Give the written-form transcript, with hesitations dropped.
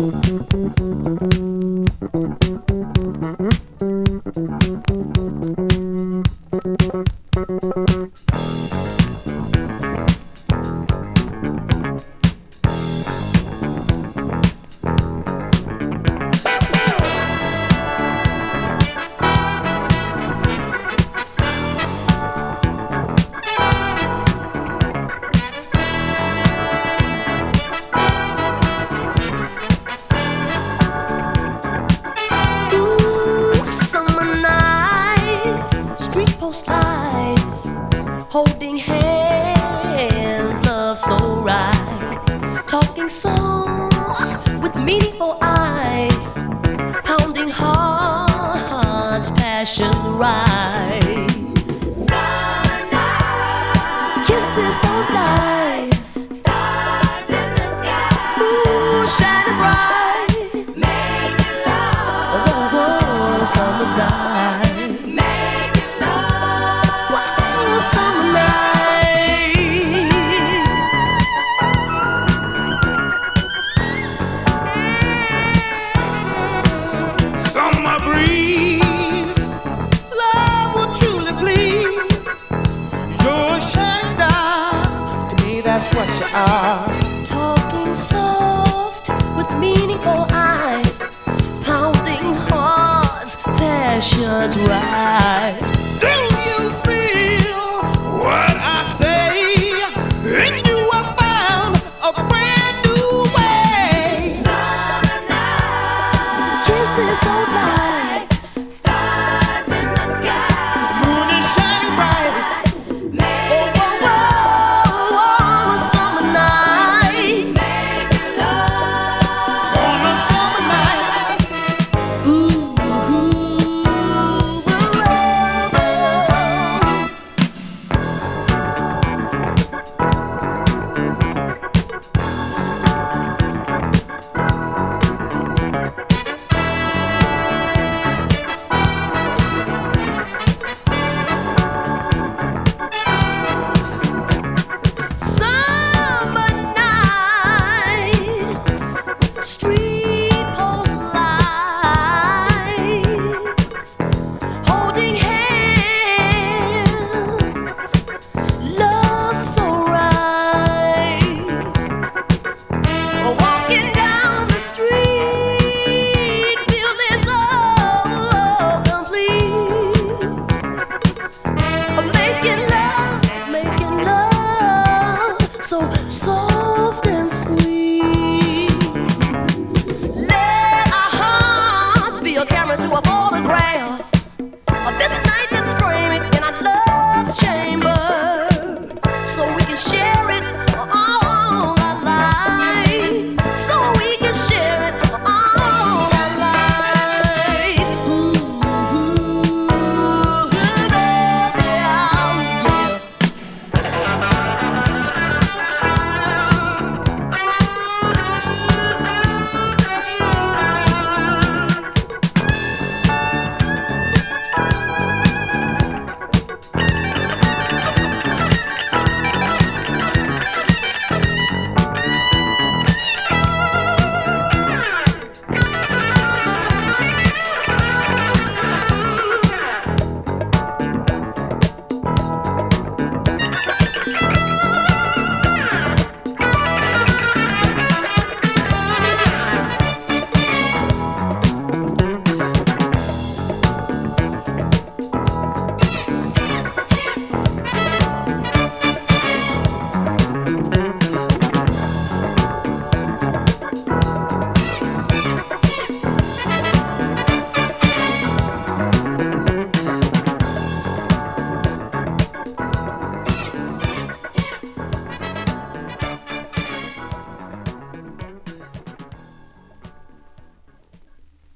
Post lights, holding hands, love so right, talking soft with meaningful eyes, pounding hearts, passion right. Summer night, kisses so light, stars in the sky, ooh, shining bright, making love, oh, oh, summer's night. That's what you are. Talking soft with meaningful eyes, pounding hearts, passions right.